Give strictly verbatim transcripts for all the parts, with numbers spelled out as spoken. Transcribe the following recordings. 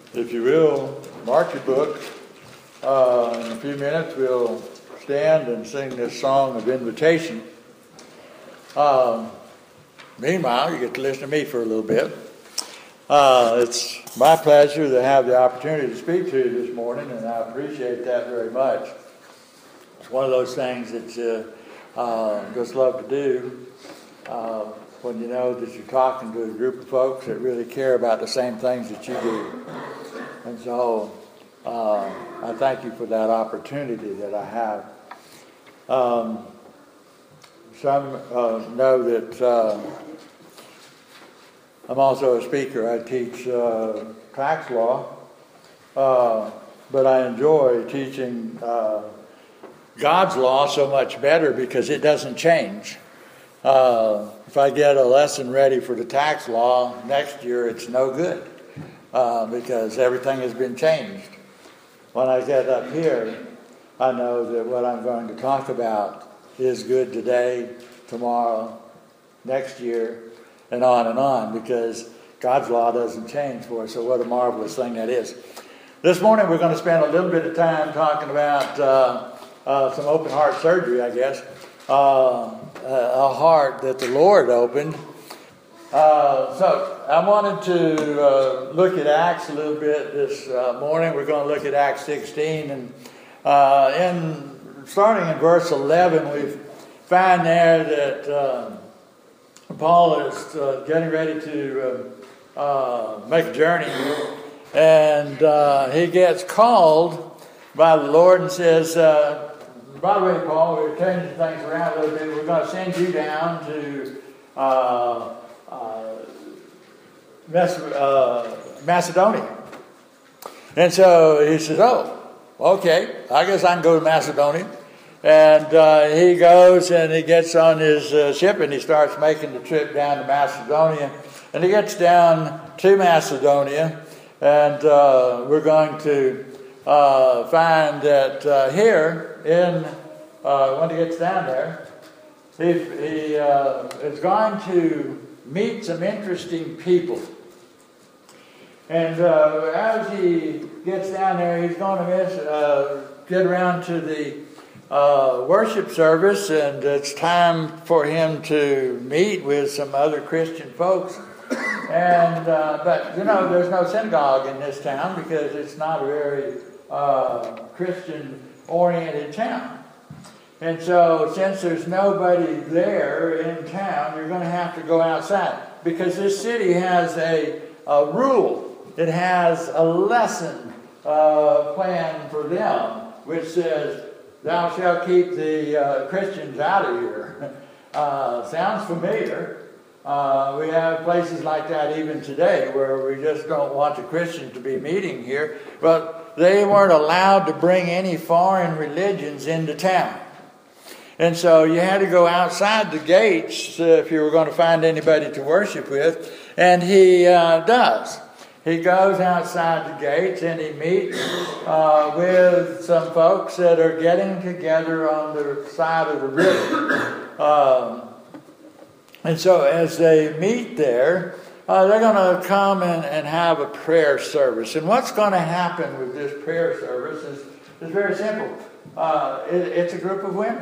If you will, mark your book. Uh, in a few minutes, we'll stand and sing this song of invitation. Um, meanwhile, you get to listen to me for a little bit. Uh, it's my pleasure to have the opportunity to speak to you this morning, and I appreciate that very much. It's one of those things that uh, uh, just love to do uh, when you know that you're talking to a group of folks that really care about the same things that you do. And so uh, I thank you for that opportunity that I have. Um, some uh, know that uh, I'm also a speaker. I teach uh, tax law, uh, but I enjoy teaching uh, God's law so much better because it doesn't change. Uh, if I get a lesson ready for the tax law next year, it's no good uh, because everything has been changed. When I get up here, I know that what I'm going to talk about is good today, tomorrow, next year, and on and on, because God's law doesn't change for us. So what a marvelous thing that is. This morning we're going to spend a little bit of time talking about uh, uh, some open heart surgery, I guess. Uh, a heart that the Lord opened. Uh, so I wanted to uh, look at Acts a little bit this uh, morning. We're going to look at Acts sixteen, and uh, in starting in verse eleven, we find there that uh, Paul is uh, getting ready to uh, uh, make a journey, and uh, he gets called by the Lord and says, uh, by the way, Paul, we're changing things around a little bit. We're going to send you down to uh, uh, Macedonia. And so he says, oh, okay, I guess I can go to Macedonia. And uh, he goes and he gets on his uh, ship and he starts making the trip down to Macedonia. And he gets down to Macedonia, and uh, we're going to uh, find that uh, here in uh, when he gets down there, he, he uh, is going to meet some interesting people. And uh, as he gets down there, he's going to miss, uh, get around to the Uh, worship service, and it's time for him to meet with some other Christian folks. And uh, but you know, there's no synagogue in this town because it's not a very uh, Christian-oriented town. And so, since there's nobody there in town, you're going to have to go outside, because this city has a, a rule. It has a lesson uh, plan for them, which says, "Thou shalt keep the uh, Christians out of here." Uh, sounds familiar. Uh, we have places like that even today where we just don't want the Christians to be meeting here. But they weren't allowed to bring any foreign religions into town. And so you had to go outside the gates uh, if you were going to find anybody to worship with. And he uh, does. He goes outside the gates and he meets uh, with some folks that are getting together on the side of the river. Um, and so as they meet there, uh, they're going to come and, and have a prayer service. And what's going to happen with this prayer service is, is very simple. Uh, it, it's a group of women.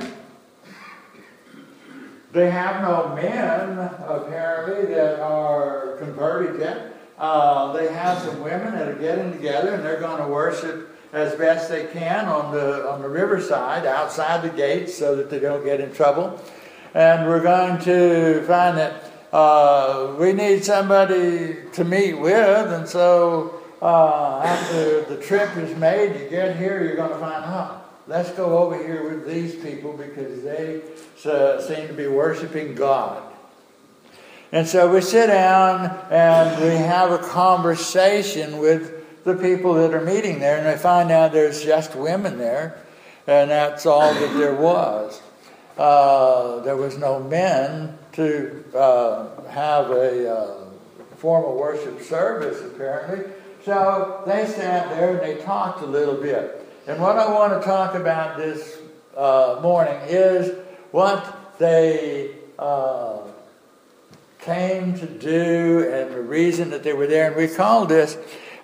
They have no men, apparently, that are converted yet. Uh, they have some women that are getting together, and they're going to worship as best they can on the on the riverside outside the gates so that they don't get in trouble. And we're going to find that uh, we need somebody to meet with, and so uh, after the trip is made, you get here, you're going to find, oh, let's go over here with these people because they uh, seem to be worshiping God. And so we sit down and we have a conversation with the people that are meeting there, and I find out there's just women there, and that's all that there was. Uh, there was no men to uh, have a uh, formal worship service, apparently. So they sat there and they talked a little bit. And what I want to talk about this uh, morning is what they uh, came to do and the reason that they were there. And we call this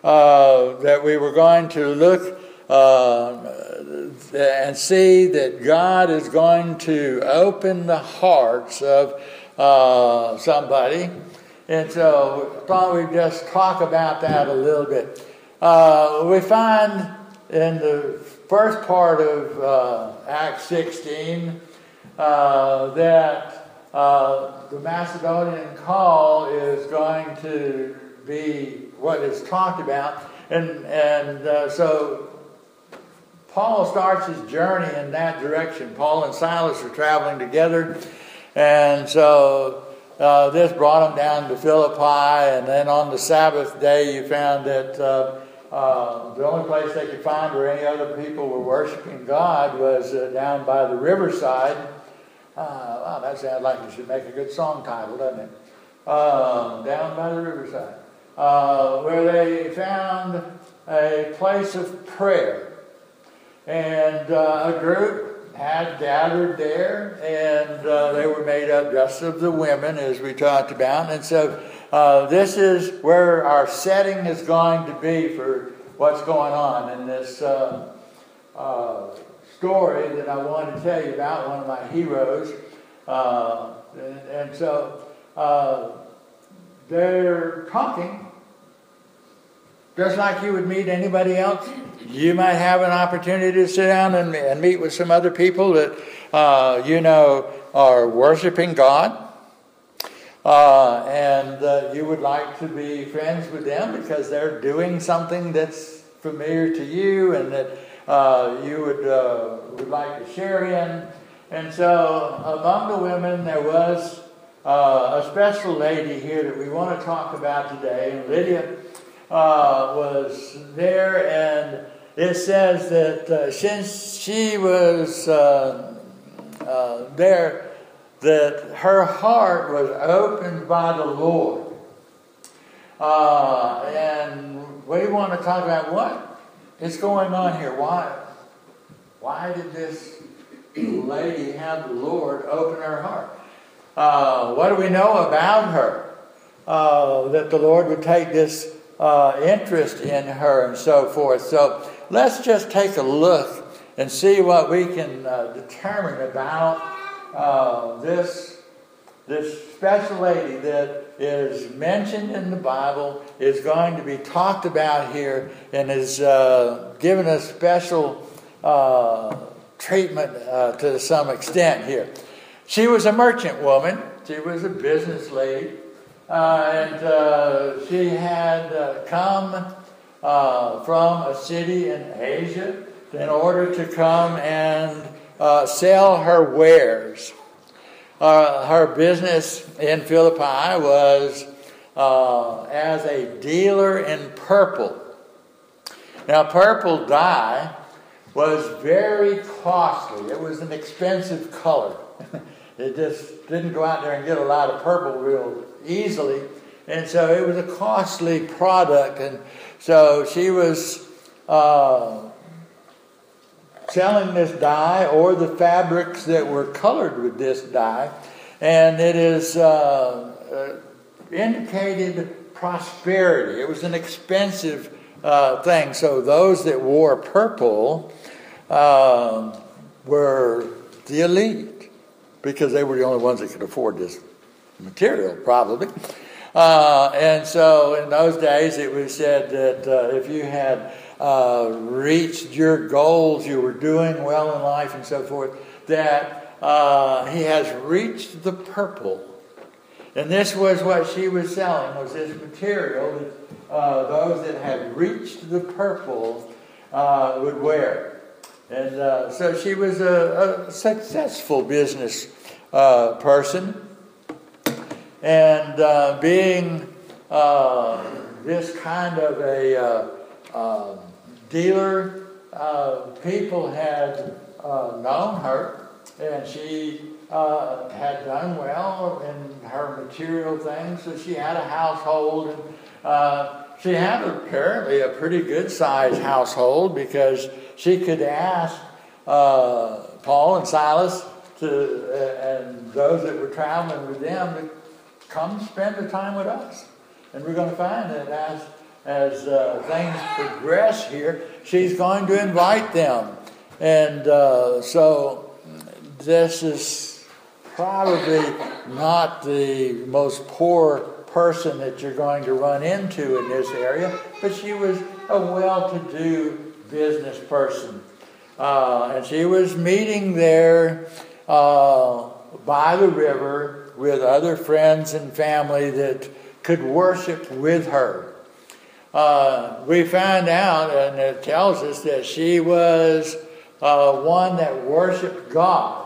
uh, that we were going to look uh, and see that God is going to open the hearts of uh, somebody. And so I thought we'd just talk about that a little bit. Uh, we find in the first part of uh, Acts sixteen uh, that uh, the Macedonian call is going to be what is talked about. And, and uh, so Paul starts his journey in that direction. Paul and Silas are traveling together. And so uh, this brought them down to Philippi. And then on the Sabbath day, you found that uh, uh, the only place they could find where any other people were worshiping God was uh, down by the riverside. Uh, wow, that sounds like it should make a good song title, doesn't it? Uh, down by the riverside. Uh, where they found a place of prayer. And uh, a group had gathered there, and uh, they were made up just of the women, as we talked about. And so uh, this is where our setting is going to be for what's going on in this uh, uh, story that I want to tell you about, one of my heroes. Uh, and, and so uh, they're talking just like you would meet anybody else. You might have an opportunity to sit down and, and meet with some other people that uh, you know are worshiping God. Uh, and uh, you would like to be friends with them because they're doing something that's familiar to you and that uh, you would, uh, would like to share in. And so among the women there was uh, a special lady here that we want to talk about today. And Lydia Uh, was there, and it says that uh, since she was uh, uh, there, that her heart was opened by the Lord. Uh, and we want to talk about what is going on here. Why, why did this lady have the Lord open her heart? Uh, what do we know about her? Uh, that the Lord would take this Uh, interest in her and so forth. So let's just take a look and see what we can uh, determine about uh, this this special lady that is mentioned in the Bible, is going to be talked about here, and is uh, given a special uh, treatment uh, to some extent here. She was a merchant woman. She was a business lady. Uh, and uh, she had uh, come uh, from a city in Asia in order to come and uh, sell her wares. Uh, her business in Philippi was uh, as a dealer in purple. Now, purple dye was very costly. It was an expensive color. It just didn't go out there and get a lot of purple real easily. And so it was a costly product. And so she was uh, selling this dye, or the fabrics that were colored with this dye. And it is uh, uh, indicated prosperity. It was an expensive uh, thing. So those that wore purple uh, were the elite, because they were the only ones that could afford this material, probably. Uh, and so in those days it was said that uh, if you had uh, reached your goals, you were doing well in life and so forth, that uh, he has reached the purple. And this was what she was selling, was this material that uh, those that had reached the purple uh, would wear. And uh, so she was a, a successful business uh, person. And uh, being uh, this kind of a uh, uh, dealer, uh, people had uh, known her, and she uh, had done well in her material things. So she had a household, and uh, she had apparently a pretty good-sized household, because she could ask uh, Paul and Silas to, uh, and those that were traveling with them to come spend the time with us. And we're going to find that as as uh, things progress here, she's going to invite them. And uh, so this is probably not the most poor person that you're going to run into in this area, but she was a well-to-do business person. Uh, and she was meeting there uh, by the river with other friends and family that could worship with her. Uh, we found out, and it tells us that she was uh, one that worshiped God.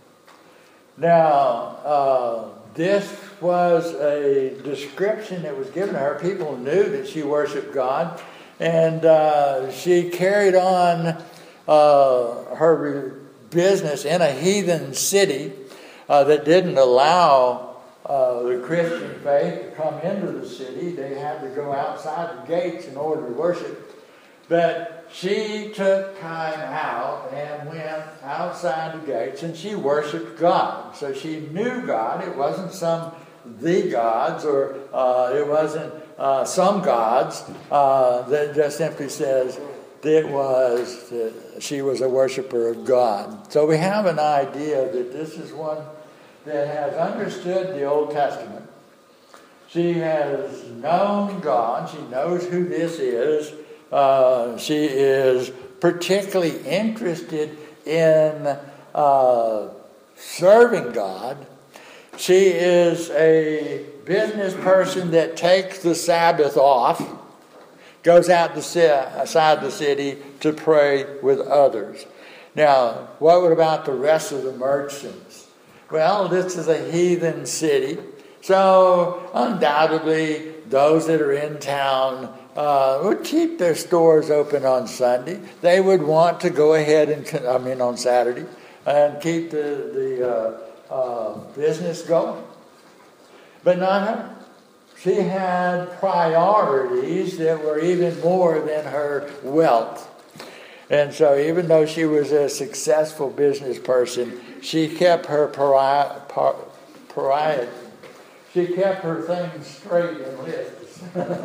Now, uh, this was a description that was given to her. People knew that she worshiped God, and uh, she carried on uh, her business in a heathen city uh, that didn't allow uh, the Christian faith to come into the city. They had to go outside the gates in order to worship. But she took time out and went outside the gates, and she worshiped God. So she knew God. It wasn't some the gods, or uh, it wasn't uh, some gods. Uh, that just simply says it was uh, she was a worshiper of God. So we have an idea that this is one that has understood the Old Testament. She has known God. She knows who this is. Uh, she is particularly interested in uh, serving God. She is a business person that takes the Sabbath off, goes out to sit outside the city to pray with others. Now, what about the rest of the merchants? Well, this is a heathen city, so undoubtedly those that are in town Uh, would keep their stores open on Sunday. They would want to go ahead and, I mean on Saturday, and keep the, the uh, uh, business going. But not her. She had priorities that were even more than her wealth. And so even though she was a successful business person, she kept her pariah, par, pariah, she kept her things straight in lists.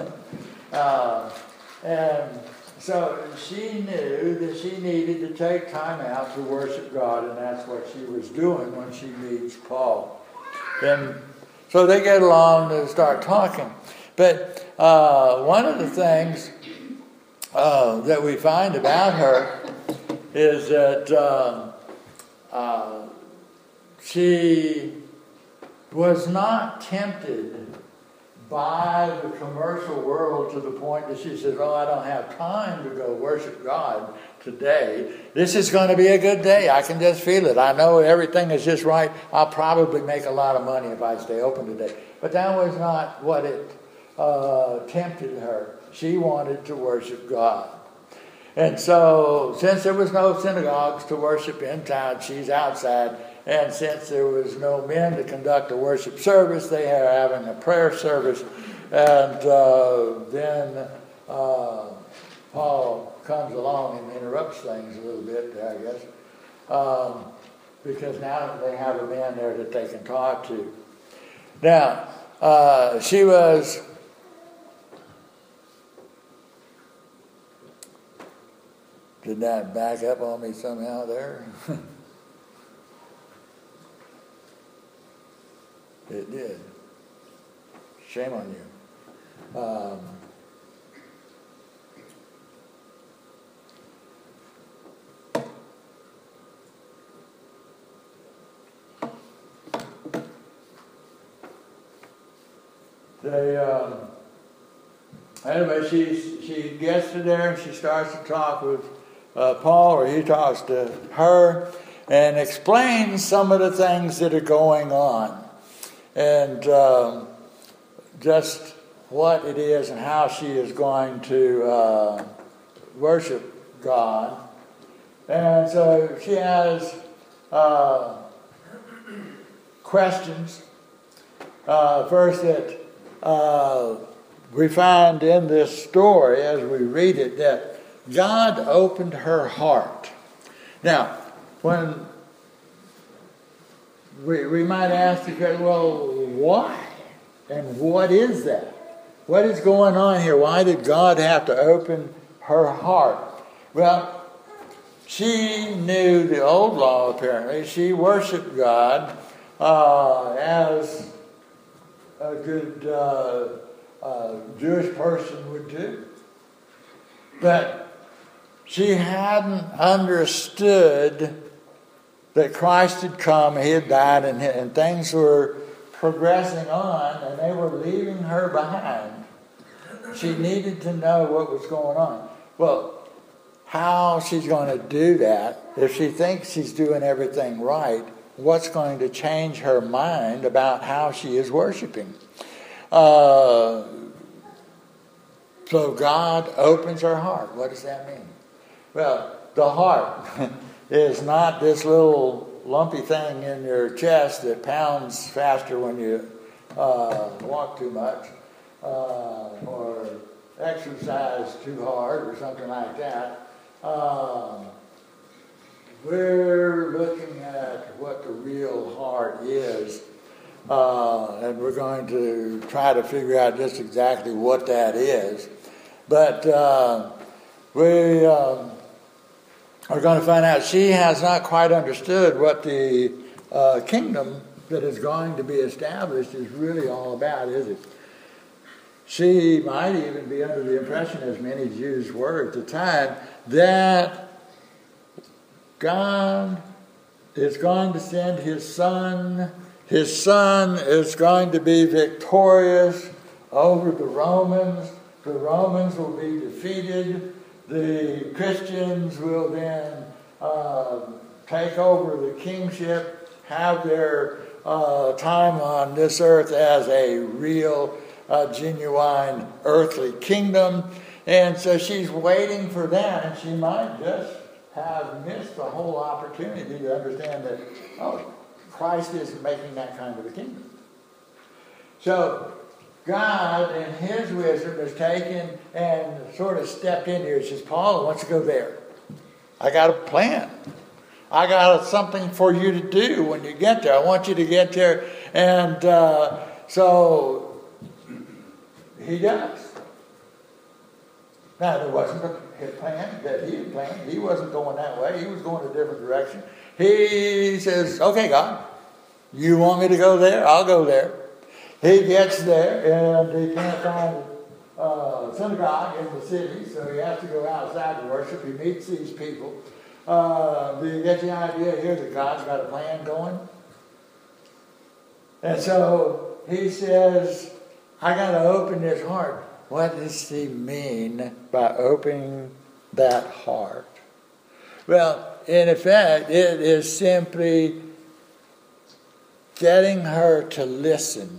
Uh, and so she knew that she needed to take time out to worship God, and that's what she was doing when she meets Paul. And so they get along and start talking. But uh, one of the things uh, that we find about her is that uh, uh, she was not tempted by the commercial world to the point that she says, oh, I don't have time to go worship God today. This is going to be a good day. I can just feel it. I know everything is just right. I'll probably make a lot of money if I stay open today. But that was not what it uh, tempted her. She wanted to worship God. And so, since there was no synagogues to worship in town, she's outside. And since there was no men to conduct a worship service, they are having a prayer service. And uh, then uh, Paul comes along and interrupts things a little bit, I guess. Um, because now they have a man there that they can talk to. Now, uh, she was... Did that back up on me somehow there? It did. Shame on you. Um, they, um, anyway, she, she gets to there and she starts to talk with uh, Paul, or he talks to her, and explains some of the things that are going on. And um, just what it is and how she is going to uh, worship God. And so she has uh, questions. Uh, first, that uh, we find in this story, as we read it, that God opened her heart. Now, when we, we might ask the question, well, why? And what is that? what is going on here? Why did God have to open her heart? Well, she knew the old law, apparently. She worshiped God uh, as a good uh, uh, Jewish person would do. But she hadn't understood that Christ had come, he had died, and, and things were progressing on, and they were leaving her behind. She needed to know what was going on. Well, how she's going to do that, if she thinks she's doing everything right, what's going to change her mind about how she is worshiping? Uh, so God opens her heart. What does that mean? Well, the heart is not this little lumpy thing in your chest that pounds faster when you uh, walk too much uh, or exercise too hard or something like that. Um, we're looking at what the real heart is, uh, and we're going to try to figure out just exactly what that is. But uh, we um, are going to find out she has not quite understood what the uh, kingdom that is going to be established is really all about, is it? She might even be under the impression, as many Jews were at the time, that God is going to send his son. His son is going to be victorious over the Romans. The Romans will be defeated. The Christians will then uh, take over the kingship, have their uh, time on this earth as a real, uh, genuine earthly kingdom. And so she's waiting for that, and she might just have missed the whole opportunity to understand that, oh, Christ isn't making that kind of a kingdom. So God, in his wisdom, has taken and sort of stepped in here. He says, Paul, I want you to go there. I got a plan. I got something for you to do when you get there. I want you to get there. And uh, so he does. Now, there wasn't a plan that he had planned. He wasn't going that way. He was going a different direction. He says, okay, God, you want me to go there? I'll go there. He gets there, and he can't find a uh, synagogue in the city, so he has to go outside to worship. He meets these people. Uh, do you get the idea here that God's got a plan going? And so he says, I got to open this heart. What does he mean by opening that heart? Well, in effect, it is simply getting her to listen.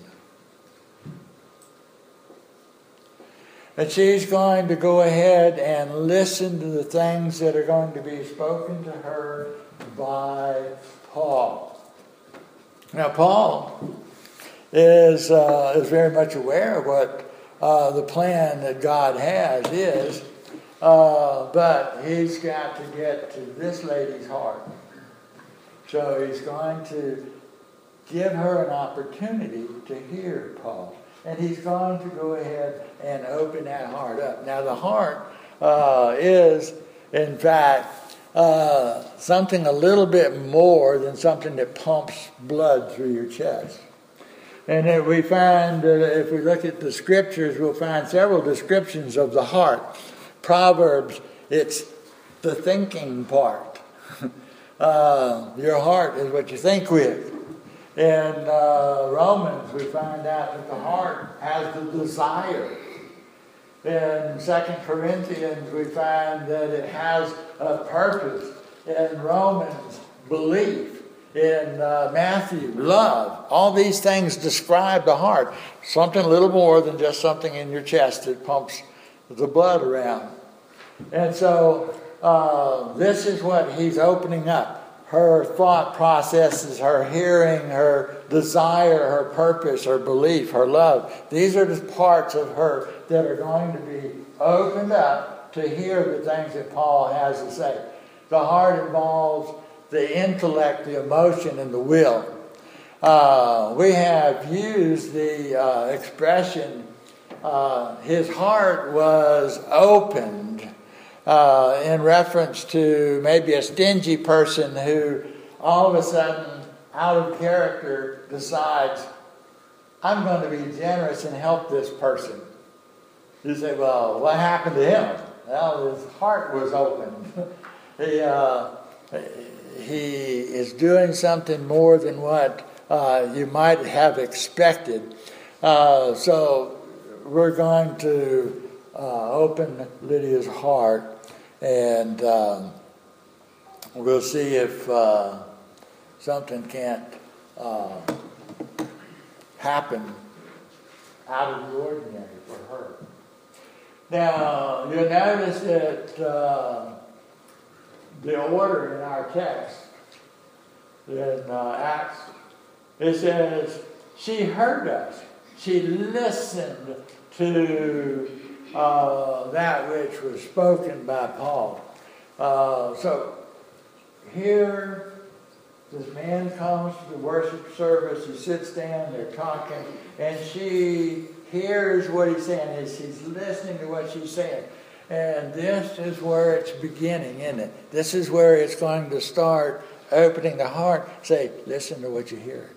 And she's going to go ahead and listen to the things that are going to be spoken to her by Paul. Now, Paul is uh, is very much aware of what uh, the plan that God has is, uh, but he's got to get to this lady's heart. So he's going to give her an opportunity to hear Paul. And he's going to go ahead and open that heart up. Now, the heart uh, is, in fact, uh, something a little bit more than something that pumps blood through your chest. And if we find, uh, if we look at the scriptures, we'll find several descriptions of the heart. Proverbs, it's the thinking part. uh, your heart is what you think with. In uh, Romans, we find out that the heart has the desire. In Second Corinthians, we find that it has a purpose. In Romans, belief. In uh, Matthew, love. All these things describe the heart. Something a little more than just something in your chest that pumps the blood around. And so uh, this is what he's opening up. Her thought processes, her hearing, her desire, her purpose, her belief, her love. These are the parts of her that are going to be opened up to hear the things that Paul has to say. The heart involves the intellect, the emotion, and the will. Uh, we have used the uh, expression uh, his heart was opened uh, in reference to maybe a stingy person who all of a sudden, out of character, decides, I'm going to be generous and help this person. You say, well, what happened to him? Well, his heart was open. he, uh, he is doing something more than what uh, you might have expected. Uh, so we're going to uh, open Lydia's heart, and um, we'll see if uh, something can't uh, happen out of the ordinary for her. Now, you'll notice that uh, the order in our text, in uh, Acts, it says, she heard us. She listened to uh, that which was spoken by Paul. Uh, so, here, this man comes to the worship service. He sits down, they're talking, and she hears what he's saying. She's listening to what she's saying. And this is where it's beginning, isn't it? This is where it's going to start opening the heart. Say, listen to what you hear.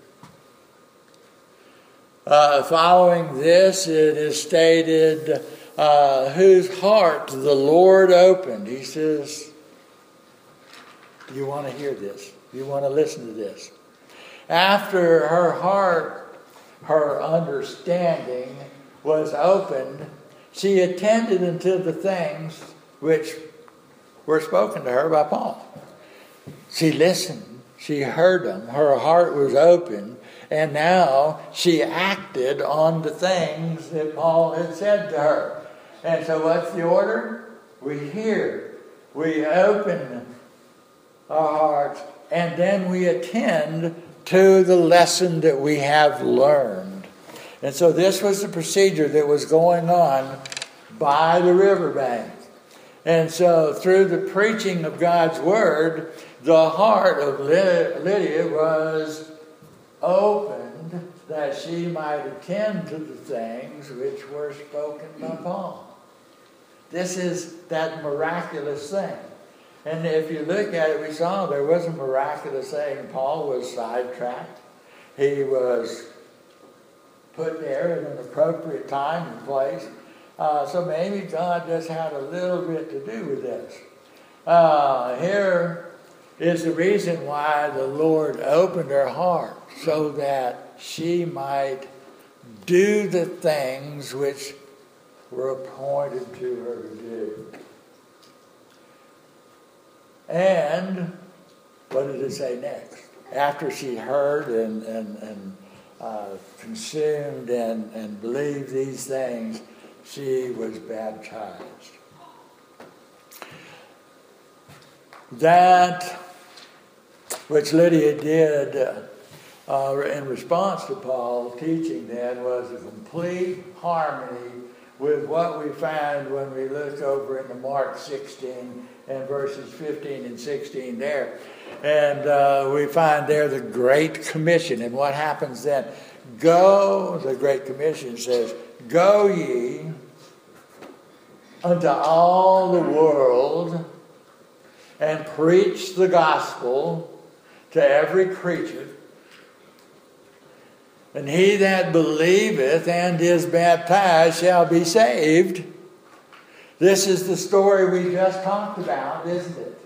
Uh, following this, it is stated, uh, whose heart the Lord opened. He says, do you want to hear this? Do you want to listen to this? After her heart, her understanding was opened, she attended unto the things which were spoken to her by Paul. She listened. She heard them. Her heart was open. And now she acted on the things that Paul had said to her. And so what's the order? We hear. We open our hearts. And then we attend to the lesson that we have learned. And so this was the procedure that was going on by the riverbank. And so through the preaching of God's word, the heart of Lydia was opened that she might attend to the things which were spoken by Paul. This is that miraculous thing. And if you look at it, we saw there was a miraculous thing. Paul was sidetracked. He was put there at an appropriate time and place. Uh, so maybe God just had a little bit to do with this. Uh, here is the reason why the Lord opened her heart, so that she might do the things which were appointed to her to do. And what did it say next? After she heard and, and, and uh, consumed and, and believed these things, she was baptized. That which Lydia did uh, in response to Paul teaching then was a complete harmony with what we find when we look over into Mark sixteen and verses fifteen and sixteen there. And uh, we find there the Great Commission. And what happens then? Go, the Great Commission says, go ye unto all the world and preach the gospel to every creature. And he that believeth and is baptized shall be saved. This is the story we just talked about, isn't it?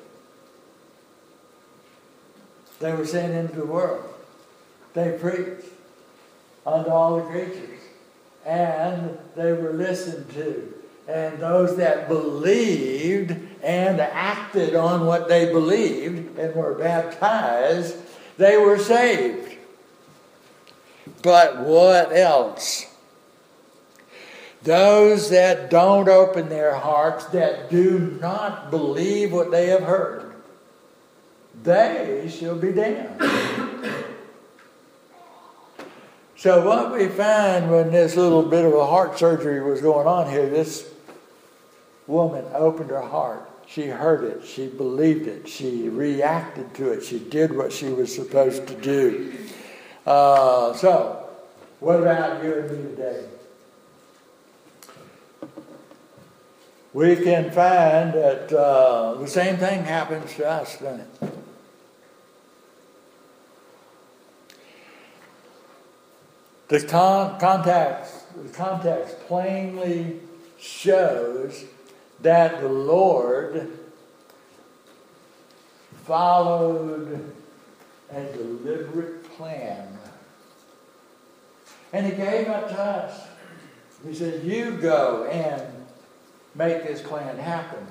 They were sent into the world. They preached unto all the creatures. And they were listened to. And those that believed and acted on what they believed and were baptized, they were saved. But what else? Those that don't open their hearts, that do not believe what they have heard, they shall be damned. So what we find when this little bit of a heart surgery was going on here, this woman opened her heart. She heard it. She believed it. She reacted to it. She did what she was supposed to do. Uh, so, what about you and me today? we can find that uh, the same thing happens to us, doesn't it? The con- context, the context plainly shows that the Lord followed a deliberate plan. And he gave it to us. He said, you go and make this plan happen.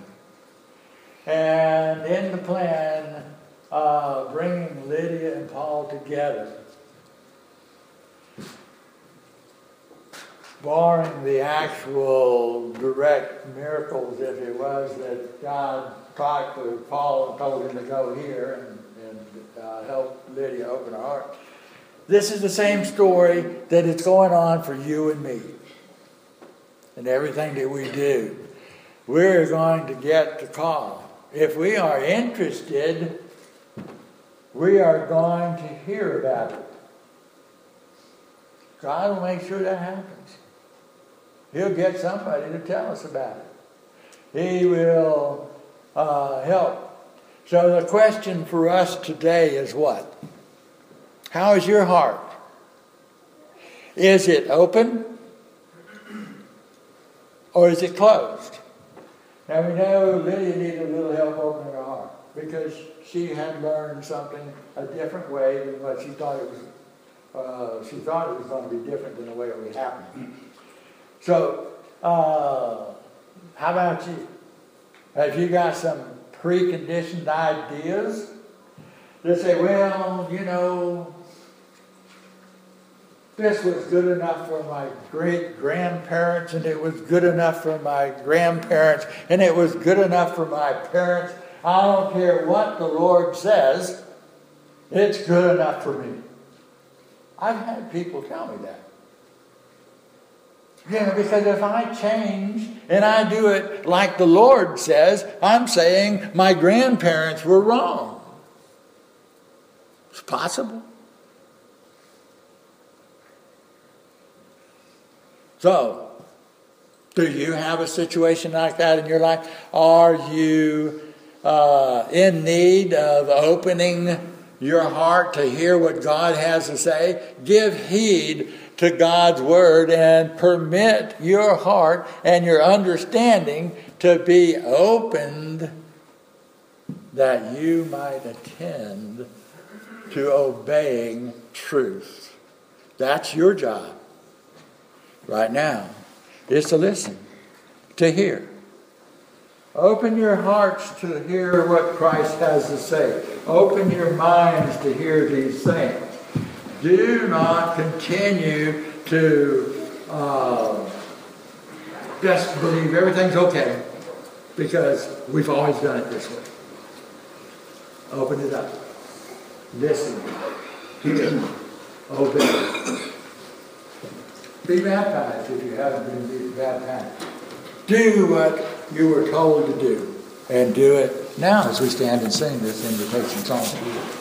And in the plan, uh, bringing Lydia and Paul together, barring the actual direct miracles, if it was that God talked to Paul and told him to go here and, and uh, help Lydia open her heart. This is the same story that is going on for you and me. And everything that we do, we're going to get the call. If we are interested, we are going to hear about it. God will make sure that happens. He'll get somebody to tell us about it. He will uh, help. So the question for us today is what? How is your heart? Is it open? Or is it closed? Now we know Lydia needed a little help opening her heart because she had learned something a different way than what she thought it was. Uh, she thought it was going to be different than the way it was happening. So, uh, how about you? Have you got some preconditioned ideas that say, well, you know, this was good enough for my great-grandparents, and it was good enough for my grandparents, and it was good enough for my parents. I don't care what the Lord says, it's good enough for me. I've had people tell me that. You know, because if I change and I do it like the Lord says, I'm saying my grandparents were wrong. It's possible. So, do you have a situation like that in your life? Are you uh, in need of opening your heart to hear what God has to say? Give heed to God's word and permit your heart and your understanding to be opened that you might attend to obeying truth. That's your job right now, is to listen, to hear. Open your hearts to hear what Christ has to say. Open your minds to hear these things. Do not continue to uh, just believe everything's okay because we've always done it this way. Open it up. Listen. Hear. Obey. Be baptized if you haven't been baptized. Do what you were told to do. And do it now as we stand and sing this invitation song.